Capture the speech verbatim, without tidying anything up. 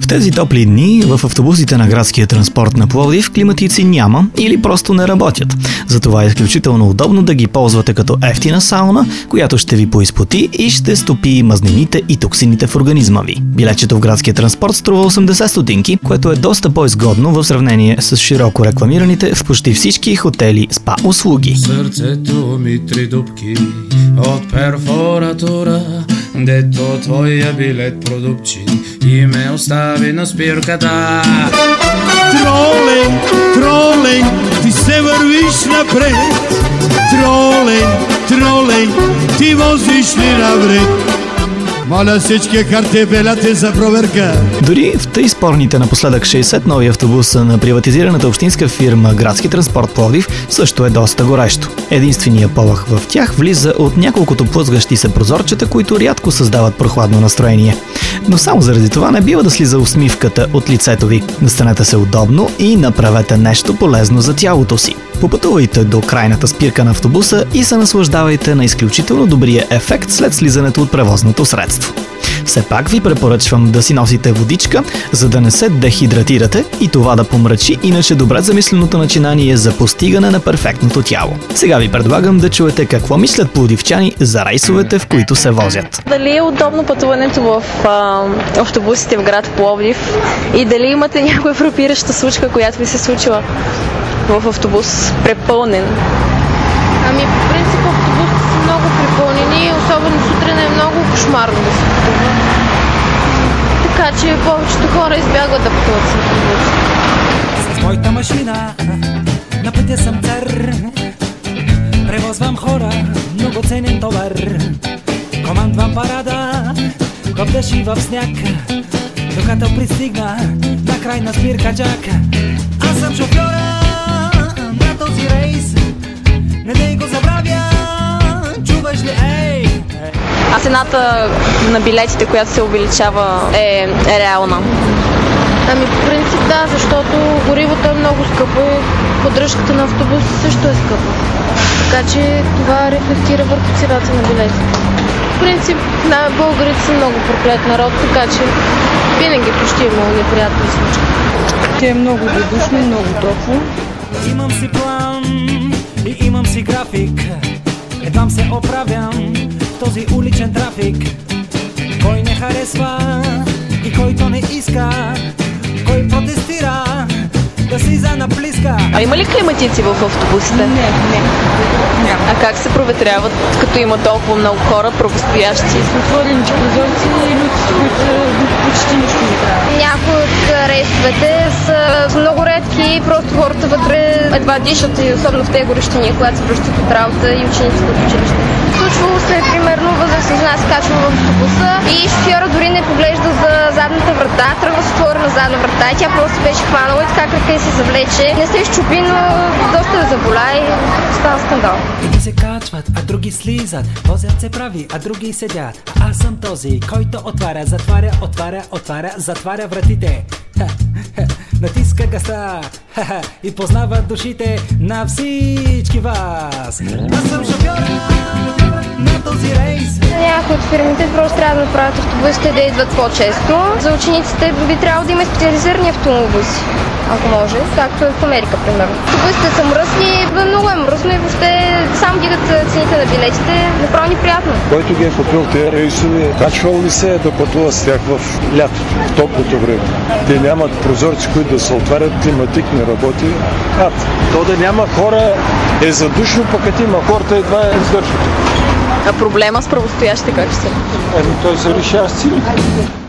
В тези топли дни в автобусите на градския транспорт на Пловдив климатици няма или просто не работят. Затова е изключително удобно да ги ползвате като ефтина сауна, която ще ви поизпоти и ще стопи мазнините и токсините в организма ви. Билетчето в градския транспорт струва осемдесет стотинки, което е доста по-изгодно в сравнение с широко рекламираните в почти всички хотели спа услуги. Сърцето ми три дупки от перфоратура, дето твоя билет продупчи и ме остави на спирката. Тролей, тролей, ти се вървиш напред. Тролей, тролей, ти возиш ли навред? Моля всички картебелята за проверка. Дори в тъй спорните напоследък шейсет нови автобуса на приватизираната общинска фирма Градски транспорт Пловдив също е доста горещо. Единственият полъх в тях влиза от няколкото плъзгащи се прозорчета, които рядко създават прохладно настроение. Но само заради това не бива да слиза усмивката от лицето ви. Настанете се удобно и направете нещо полезно за тялото си. Попътувайте до крайната спирка на автобуса и се наслаждавайте на изключително добрия ефект след слизането от превозното средство. Все пак ви препоръчвам да си носите водичка, за да не се дехидратирате и това да помрачи иначе добре замисленото начинание за постигане на перфектното тяло. Сега ви предлагам да чуете какво мислят пловдивчани за рейсовете, в които се возят. Дали е удобно пътуването в а, автобусите в град Пловдив и дали имате някоя фрапираща случка, която ви се случила в автобус препълнен? Ами, по принцип, автобусите са много препълнени, особено сутрин е много кошмарно да се пътува. Така че повечето хора избягват да пътуват с автобус. С моята машина на пътя съм цар. Превозвам хора, много ценен товар. Командвам парада, в дъжд и в сняг, докато пристигна на крайна спирка чак. Аз съм шофьора на този рейс, не дей го забравя, чуваш ли, ей? А цената на билетите, която се увеличава, е, е реална? Ами по принцип да, защото горивото е много скъпо и поддръжката на автобуса също е скъпа. Така че това рефлектира върху цената на билетите. В принцип на българите са много проклет народ, така че винаги почти е много неприятни случаи. Те е много душно, много топло. Имам си план и имам си график. Едвам се оправям в този уличен трафик. Кой не харесва и който не иска, кой протестира да си за наблизка. А има ли климатици в автобусите? Не, не. Няма. А как се проветряват, като има толкова много хора, правостоящи? С отворени прозорци и люди, които почти нищо не трябва. Някои от рейсовете са много редки, просто хората вътре едва дишат и особено в тези горещини, когато се връщат от работа и учениците от училище. Случвало се, примерно, възрастна жена се качва в автобуса и шофьора дори не поглежда за задната врата, тръгва с отворена задна врата и тя просто беше хванала и така крака и се завлече. Не се изчупи, но доста я заболя и става скандал. Едни се качват, а други слизат, возят се прави, а други седят. А аз съм този, който отваря, затваря, отваря, отваря, затваря вратите. Натиска гаса и познава душите на всички вас. Аз съм шофьора на този рейс. Някои от фирмите просто трябва да направят автобусите да идват по-често. За учениците би трябвало да има специализирани автобуси, ако може, както е в Америка, примерно. Автобусите са мръсни, много е мръсно и въобще само дигат цените на билетите, направо неприятно. Който ги е купил тези рейсове, качвал ли се да пътува с тях в лятото, в топлото време? Те нямат прозорци, които да се отварят, климатик не работи. А, то да няма хора е задушно, пък като има хората едва е издържат. А проблема с правостоящите как ще се? Еми той се решава с цилите.